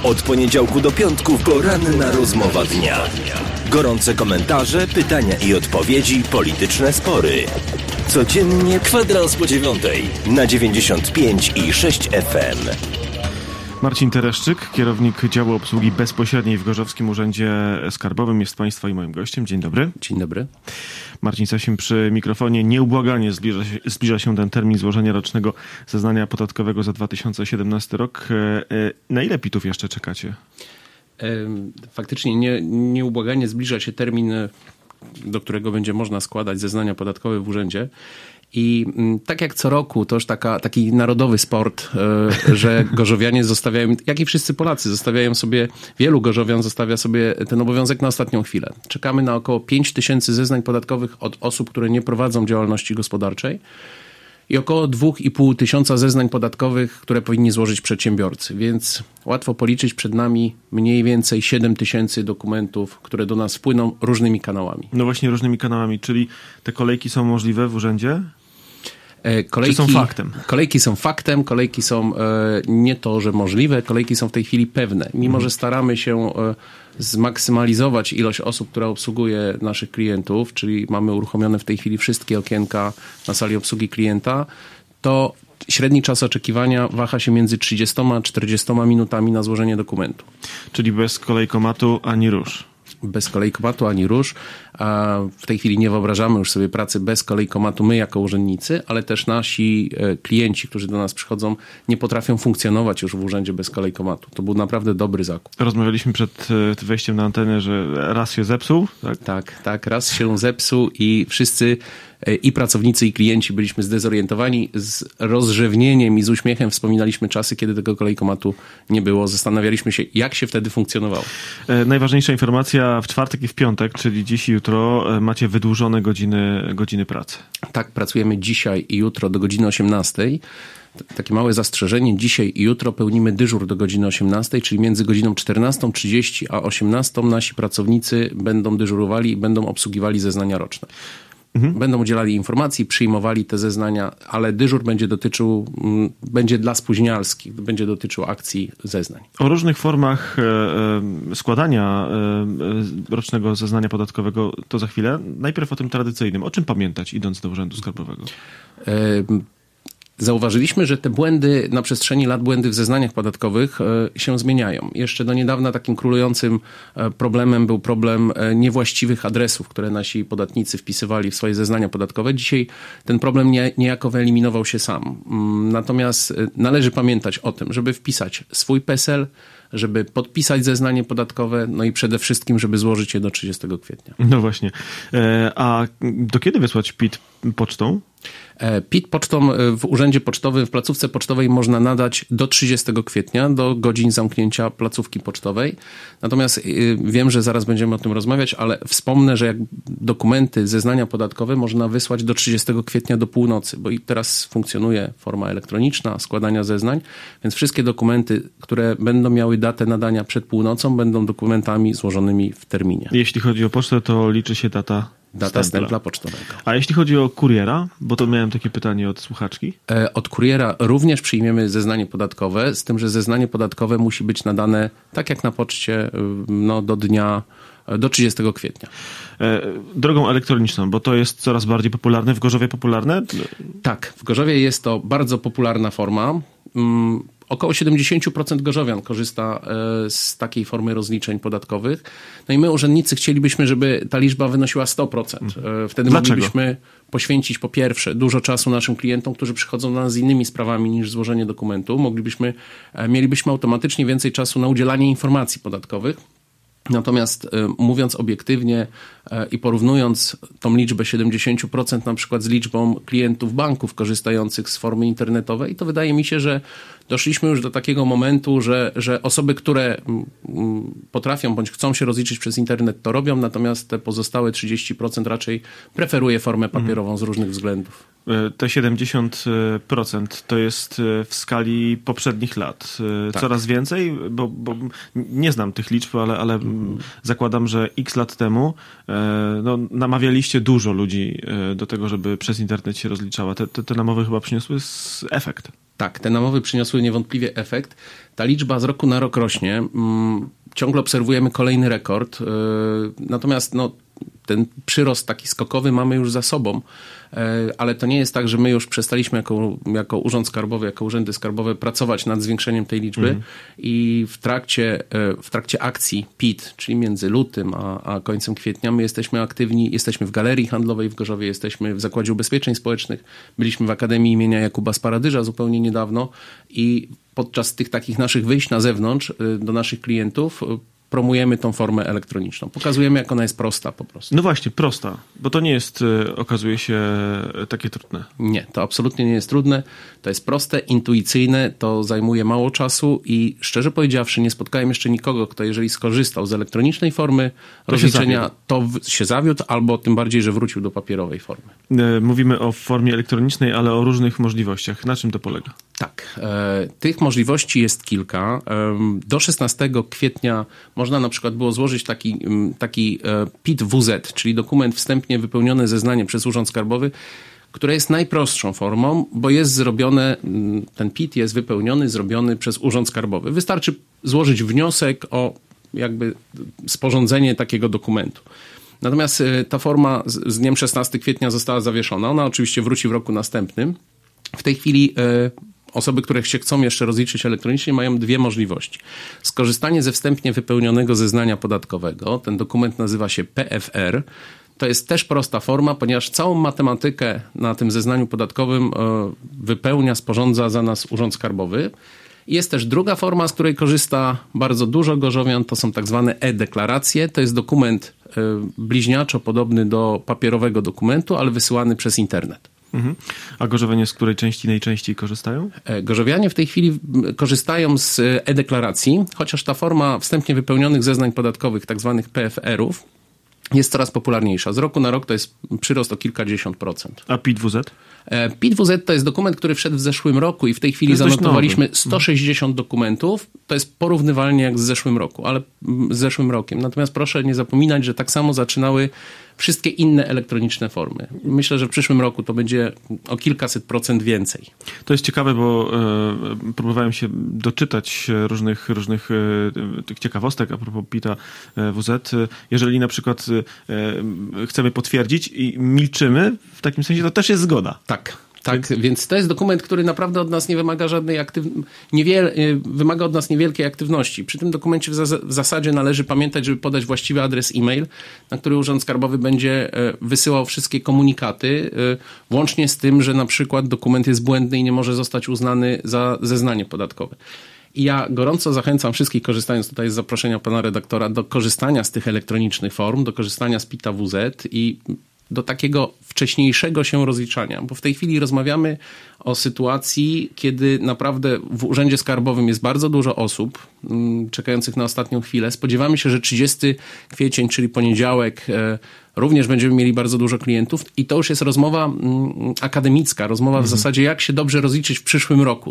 Od poniedziałku do piątku poranna rozmowa dnia. Gorące komentarze, pytania i odpowiedzi, polityczne spory. Codziennie kwadrans po 9:00 na 95,6 FM. Marcin Tereszczyk, kierownik działu obsługi bezpośredniej w Gorzowskim Urzędzie Skarbowym, jest Państwa i moim gościem. Dzień dobry. Dzień dobry. Marcin Sasin przy mikrofonie. Nieubłaganie zbliża się ten termin złożenia rocznego zeznania podatkowego za 2017 rok. Na ile PIT-ów jeszcze czekacie? Faktycznie nieubłaganie zbliża się termin, do którego będzie można składać zeznania podatkowe w urzędzie. I tak jak co roku, to już taki narodowy sport, że gorzowianie zostawiają, jak i wszyscy Polacy, wielu gorzowian zostawia sobie ten obowiązek na ostatnią chwilę. Czekamy na około 5 tysięcy zeznań podatkowych od osób, które nie prowadzą działalności gospodarczej i około 2,5 tysiąca zeznań podatkowych, które powinni złożyć przedsiębiorcy. Więc łatwo policzyć, przed nami mniej więcej 7 tysięcy dokumentów, które do nas wpłyną różnymi kanałami. No właśnie, różnymi kanałami, czyli te kolejki są możliwe w urzędzie? Czy są faktem? Kolejki są faktem, kolejki są nie to, że możliwe, kolejki są w tej chwili pewne. Mimo, że staramy się zmaksymalizować ilość osób, która obsługuje naszych klientów, czyli mamy uruchomione w tej chwili wszystkie okienka na sali obsługi klienta, to średni czas oczekiwania waha się między 30 a 40 minutami na złożenie dokumentu. Czyli bez kolejkomatu ani róż. Bez kolejkomatu ani róż. A w tej chwili nie wyobrażamy już sobie pracy bez kolejkomatu my jako urzędnicy, ale też nasi klienci, którzy do nas przychodzą, nie potrafią funkcjonować już w urzędzie bez kolejkomatu. To był naprawdę dobry zakup. Rozmawialiśmy przed wejściem na antenę, że raz się zepsuł, tak? Tak, raz się zepsuł i wszyscy, i pracownicy, i klienci byliśmy zdezorientowani. Z rozrzewnieniem i z uśmiechem wspominaliśmy czasy, kiedy tego kolejkomatu nie było. Zastanawialiśmy się, jak się wtedy funkcjonowało. Najważniejsza informacja: w czwartek i w piątek, czyli dziś i jutro, macie wydłużone godziny pracy. Tak, pracujemy dzisiaj i jutro do godziny 18:00. Takie małe zastrzeżenie. Dzisiaj i jutro pełnimy dyżur do godziny 18:00, czyli między godziną 14:30 a 18:00 nasi pracownicy będą dyżurowali i będą obsługiwali zeznania roczne. Będą udzielali informacji, przyjmowali te zeznania, ale dyżur będzie dla spóźnialskich, będzie dotyczył akcji zeznań. O różnych formach składania rocznego zeznania podatkowego to za chwilę. Najpierw o tym tradycyjnym. O czym pamiętać, idąc do Urzędu Skarbowego? Zauważyliśmy, że te błędy na przestrzeni lat, błędy w zeznaniach podatkowych się zmieniają. Jeszcze do niedawna takim królującym problemem był problem niewłaściwych adresów, które nasi podatnicy wpisywali w swoje zeznania podatkowe. Dzisiaj ten problem niejako wyeliminował się sam. Natomiast należy pamiętać o tym, żeby wpisać swój PESEL, żeby podpisać zeznanie podatkowe, no i przede wszystkim, żeby złożyć je do 30 kwietnia. No właśnie. A do kiedy wysłać PIT pocztą? PIT pocztą w urzędzie pocztowym, w placówce pocztowej można nadać do 30 kwietnia, do godzin zamknięcia placówki pocztowej. Natomiast wiem, że zaraz będziemy o tym rozmawiać, ale wspomnę, że jak dokumenty, zeznania podatkowe można wysłać do 30 kwietnia do północy, bo i teraz funkcjonuje forma elektroniczna składania zeznań, więc wszystkie dokumenty, które będą miały datę nadania przed północą, będą dokumentami złożonymi w terminie. Jeśli chodzi o pocztę, to liczy się data stempla pocztowego. A jeśli chodzi o kuriera, bo to miałem takie pytanie od słuchaczki. Od kuriera również przyjmiemy zeznanie podatkowe, z tym, że zeznanie podatkowe musi być nadane, tak jak na poczcie, do 30 kwietnia. Drogą elektroniczną, bo to jest coraz bardziej popularne. W Gorzowie popularne? Tak, w Gorzowie jest to bardzo popularna forma. Około 70% gorzowian korzysta z takiej formy rozliczeń podatkowych. No i my, urzędnicy, chcielibyśmy, żeby ta liczba wynosiła 100%. Wtedy moglibyśmy poświęcić, po pierwsze, dużo czasu naszym klientom, którzy przychodzą do nas z innymi sprawami niż złożenie dokumentu. Mielibyśmy automatycznie więcej czasu na udzielanie informacji podatkowych. Natomiast mówiąc obiektywnie i porównując tą liczbę 70% na przykład z liczbą klientów banków korzystających z formy internetowej, to wydaje mi się, że doszliśmy już do takiego momentu, że osoby, które potrafią bądź chcą się rozliczyć przez internet, to robią, natomiast te pozostałe 30% raczej preferuje formę papierową z różnych względów. Te 70% to jest w skali poprzednich lat. Tak. Coraz więcej, bo nie znam tych liczb, ale zakładam, że x lat temu namawialiście dużo ludzi do tego, żeby przez internet się rozliczała. Te namowy chyba przyniosły efekt. Tak, te namowy przyniosły niewątpliwie efekt. Ta liczba z roku na rok rośnie. Ciągle obserwujemy kolejny rekord. Natomiast ten przyrost taki skokowy mamy już za sobą, ale to nie jest tak, że my już przestaliśmy jako Urząd Skarbowy, jako urzędy skarbowe pracować nad zwiększeniem tej liczby i w trakcie akcji PIT, czyli między lutym a końcem kwietnia, my jesteśmy aktywni, jesteśmy w Galerii Handlowej w Gorzowie, jesteśmy w Zakładzie Ubezpieczeń Społecznych, byliśmy w Akademii imienia Jakuba Sparadyża zupełnie niedawno i podczas tych takich naszych wyjść na zewnątrz do naszych klientów promujemy tą formę elektroniczną. Pokazujemy, jak ona jest prosta po prostu. No właśnie, prosta, bo to nie jest, okazuje się, takie trudne. Nie, to absolutnie nie jest trudne. To jest proste, intuicyjne, to zajmuje mało czasu i szczerze powiedziawszy, nie spotkałem jeszcze nikogo, kto jeżeli skorzystał z elektronicznej formy rozliczenia, to się zawiódł, albo tym bardziej, że wrócił do papierowej formy. Mówimy o formie elektronicznej, ale o różnych możliwościach. Na czym to polega? Tak, tych możliwości jest kilka. Do 16 kwietnia można na przykład było złożyć taki PIT-WZ, czyli dokument wstępnie wypełniony zeznanie przez Urząd Skarbowy, które jest najprostszą formą, bo jest zrobione, ten PIT jest wypełniony, zrobiony przez Urząd Skarbowy. Wystarczy złożyć wniosek o jakby sporządzenie takiego dokumentu. Natomiast ta forma z dniem 16 kwietnia została zawieszona. Ona oczywiście wróci w roku następnym. W tej chwili osoby, które się chcą jeszcze rozliczyć elektronicznie, mają dwie możliwości. Skorzystanie ze wstępnie wypełnionego zeznania podatkowego. Ten dokument nazywa się PFR. To jest też prosta forma, ponieważ całą matematykę na tym zeznaniu podatkowym wypełnia, sporządza za nas Urząd Skarbowy. Jest też druga forma, z której korzysta bardzo dużo gorzowian, to są tak zwane e-deklaracje. To jest dokument bliźniaczo podobny do papierowego dokumentu, ale wysyłany przez internet. A gorzowianie z której części najczęściej korzystają? Gorzowianie w tej chwili korzystają z e-deklaracji, chociaż ta forma wstępnie wypełnionych zeznań podatkowych, tak zwanych PFR-ów, jest coraz popularniejsza. Z roku na rok to jest przyrost o kilkadziesiąt procent. A PIT-WZ? PIT-WZ to jest dokument, który wszedł w zeszłym roku i w tej chwili zanotowaliśmy 160 dokumentów. To jest porównywalnie jak z zeszłym roku, ale z zeszłym rokiem. Natomiast proszę nie zapominać, że tak samo zaczynały wszystkie inne elektroniczne formy. Myślę, że w przyszłym roku to będzie o kilkaset procent więcej. To jest ciekawe, bo próbowałem się doczytać różnych tych ciekawostek a propos PIT-a WZ. Jeżeli na przykład chcemy potwierdzić i milczymy, w takim sensie to też jest zgoda. Tak, więc to jest dokument, który naprawdę od nas nie wymaga żadnej wymaga od nas niewielkiej aktywności. Przy tym dokumencie w zasadzie należy pamiętać, żeby podać właściwy adres e-mail, na który Urząd Skarbowy będzie wysyłał wszystkie komunikaty, łącznie z tym, że na przykład dokument jest błędny i nie może zostać uznany za zeznanie podatkowe. I ja gorąco zachęcam wszystkich, korzystając tutaj z zaproszenia pana redaktora, do korzystania z tych elektronicznych form, do korzystania z PIT-a WZ i do takiego wcześniejszego się rozliczania, bo w tej chwili rozmawiamy o sytuacji, kiedy naprawdę w Urzędzie Skarbowym jest bardzo dużo osób czekających na ostatnią chwilę. Spodziewamy się, że 30 kwiecień, czyli poniedziałek, również będziemy mieli bardzo dużo klientów i to już jest rozmowa akademicka, rozmowa w zasadzie jak się dobrze rozliczyć w przyszłym roku.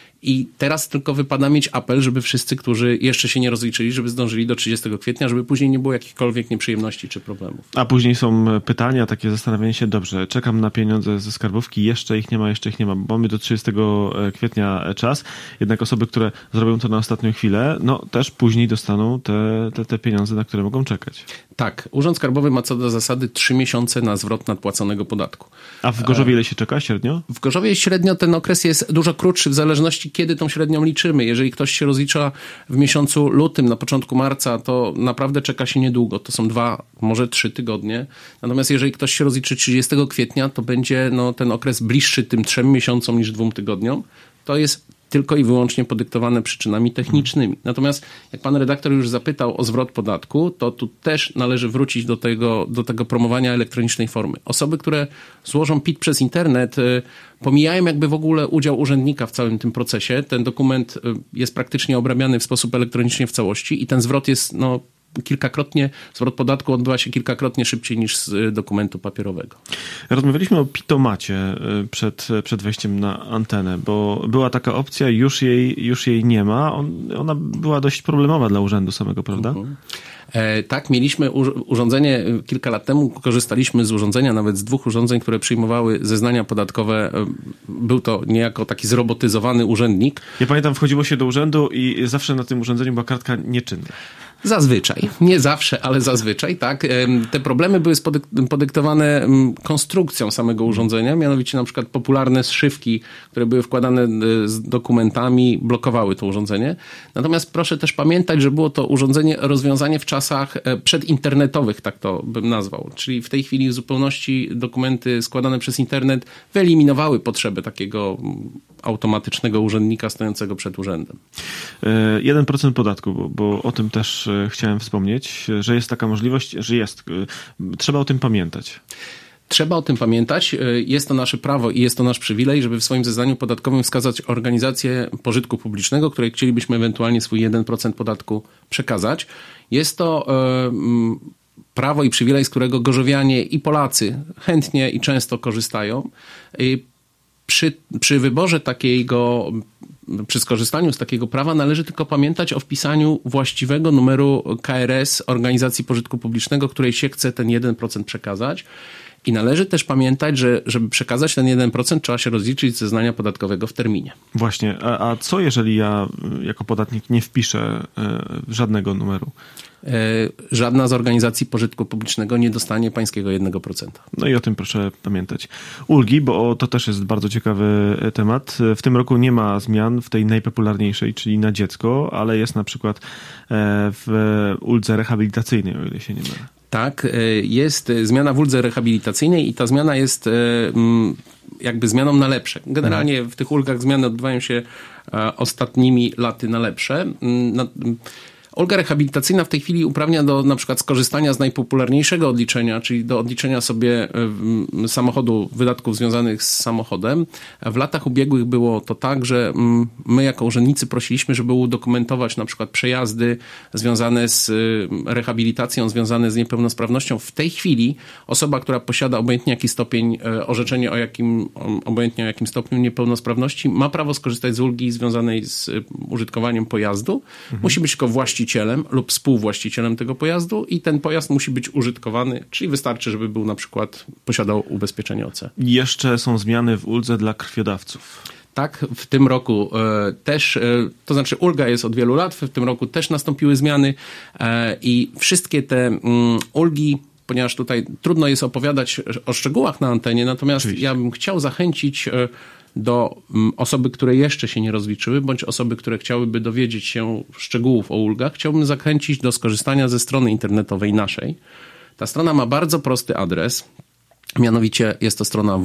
I teraz tylko wypada mieć apel, żeby wszyscy, którzy jeszcze się nie rozliczyli, żeby zdążyli do 30 kwietnia, żeby później nie było jakichkolwiek nieprzyjemności czy problemów. A później są pytania, takie zastanawianie się, dobrze, czekam na pieniądze ze skarbówki, jeszcze ich nie ma, bo mamy do 30 kwietnia czas. Jednak osoby, które zrobią to na ostatnią chwilę, no też później dostaną te pieniądze, na które mogą czekać. Tak, Urząd Skarbowy ma co do zasady 3 miesiące na zwrot nadpłaconego podatku. A w Gorzowie ile się czeka średnio? W Gorzowie średnio ten okres jest dużo krótszy w zależności kiedy tą średnią liczymy. Jeżeli ktoś się rozlicza w miesiącu lutym, na początku marca, to naprawdę czeka się niedługo. To są 2, może 3 tygodnie. Natomiast jeżeli ktoś się rozliczy 30 kwietnia, to będzie ten okres bliższy tym 3 miesiącom niż 2 tygodniom. To jest tylko i wyłącznie podyktowane przyczynami technicznymi. Natomiast jak pan redaktor już zapytał o zwrot podatku, to tu też należy wrócić do tego promowania elektronicznej formy. Osoby, które złożą PIT przez internet, pomijają jakby w ogóle udział urzędnika w całym tym procesie. Ten dokument jest praktycznie obrabiany w sposób elektroniczny w całości i ten zwrot jest zwrot podatku odbywa się kilkakrotnie szybciej niż z dokumentu papierowego. Rozmawialiśmy o pitomacie przed wejściem na antenę, bo była taka opcja, już jej nie ma. Ona była dość problemowa dla urzędu samego, prawda? Tak, mieliśmy urządzenie kilka lat temu, korzystaliśmy z urządzenia, nawet z 2 urządzeń, które przyjmowały zeznania podatkowe. Był to niejako taki zrobotyzowany urzędnik. Ja pamiętam, wchodziło się do urzędu i zawsze na tym urządzeniu była kartka nieczynna. Zazwyczaj. Nie zawsze, ale zazwyczaj, tak. Te problemy były podyktowane konstrukcją samego urządzenia, mianowicie na przykład popularne zszywki, które były wkładane z dokumentami, blokowały to urządzenie. Natomiast proszę też pamiętać, że było to rozwiązanie w czasach przedinternetowych, tak to bym nazwał. Czyli w tej chwili w zupełności dokumenty składane przez internet wyeliminowały potrzebę takiego automatycznego urzędnika stojącego przed urzędem. 1% podatku, bo o tym też chciałem wspomnieć, że jest taka możliwość, że jest. Trzeba o tym pamiętać. Trzeba o tym pamiętać. Jest to nasze prawo i jest to nasz przywilej, żeby w swoim zeznaniu podatkowym wskazać organizację pożytku publicznego, której chcielibyśmy ewentualnie swój 1% podatku przekazać. Jest to prawo i przywilej, z którego gorzowianie i Polacy chętnie i często korzystają. Przy wyborze przy skorzystaniu z takiego prawa należy tylko pamiętać o wpisaniu właściwego numeru KRS organizacji pożytku publicznego, której się chce ten 1% przekazać. I należy też pamiętać, że żeby przekazać ten 1%, trzeba się rozliczyć z zeznania podatkowego w terminie. Właśnie. A co jeżeli ja jako podatnik nie wpiszę żadnego numeru? Żadna z organizacji pożytku publicznego nie dostanie pańskiego 1%. No i o tym proszę pamiętać. Ulgi, bo to też jest bardzo ciekawy temat. W tym roku nie ma zmian w tej najpopularniejszej, czyli na dziecko, ale jest na przykład w uldze rehabilitacyjnej, o ile się nie mylę. Tak, jest zmiana w uldze rehabilitacyjnej i ta zmiana jest jakby zmianą na lepsze. Generalnie w tych ulgach zmiany odbywają się ostatnimi laty na lepsze. Ulga rehabilitacyjna w tej chwili uprawnia do na przykład skorzystania z najpopularniejszego odliczenia, czyli do odliczenia sobie samochodu, wydatków związanych z samochodem. W latach ubiegłych było to tak, że my jako urzędnicy prosiliśmy, żeby udokumentować na przykład przejazdy związane z rehabilitacją, związane z niepełnosprawnością. W tej chwili osoba, która posiada obojętnie jaki stopień, orzeczenie obojętnie o jakim stopniu niepełnosprawności, ma prawo skorzystać z ulgi związanej z użytkowaniem pojazdu. Musi być tylko właścicielem lub współwłaścicielem tego pojazdu i ten pojazd musi być użytkowany, czyli wystarczy, żeby był na przykład, posiadał ubezpieczenie OC. Jeszcze są zmiany w uldze dla krwiodawców. Tak, w tym roku też, to znaczy ulga jest od wielu lat, w tym roku też nastąpiły zmiany i wszystkie te ulgi, ponieważ tutaj trudno jest opowiadać o szczegółach na antenie, natomiast ja bym chciał zachęcić do osoby, które jeszcze się nie rozliczyły, bądź osoby, które chciałyby dowiedzieć się szczegółów o ulgach, chciałbym zachęcić do skorzystania ze strony internetowej naszej. Ta strona ma bardzo prosty adres, mianowicie jest to strona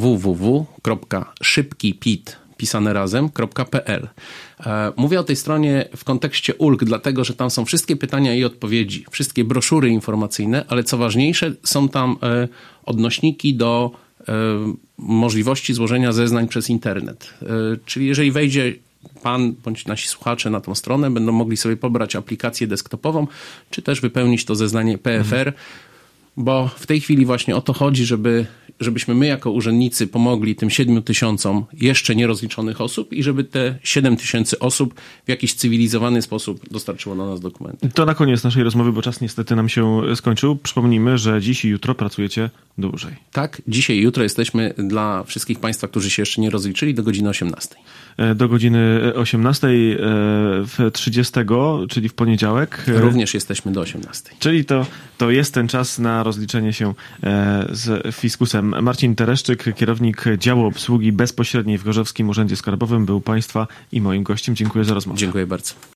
www.szybkipit.pl. Mówię o tej stronie w kontekście ulg, dlatego że tam są wszystkie pytania i odpowiedzi, wszystkie broszury informacyjne, ale co ważniejsze, są tam odnośniki do możliwości złożenia zeznań przez internet. Czyli jeżeli wejdzie pan bądź nasi słuchacze na tą stronę, będą mogli sobie pobrać aplikację desktopową, czy też wypełnić to zeznanie PFR, bo w tej chwili właśnie o to chodzi, żebyśmy my jako urzędnicy pomogli tym 7 000 jeszcze nierozliczonych osób i żeby te 7 000 osób w jakiś cywilizowany sposób dostarczyło do nas dokumenty. To na koniec naszej rozmowy, bo czas niestety nam się skończył. Przypomnijmy, że dziś i jutro pracujecie dłużej. Tak, dzisiaj i jutro jesteśmy dla wszystkich państwa, którzy się jeszcze nie rozliczyli, do godziny 18. Do godziny 18 w 30, czyli w poniedziałek. Również jesteśmy do 18. Czyli to jest ten czas na rozliczenie się z fiskusem. Marcin Tereszczyk, kierownik działu obsługi bezpośredniej w Gorzowskim Urzędzie Skarbowym, był Państwa i moim gościem. Dziękuję za rozmowę. Dziękuję bardzo.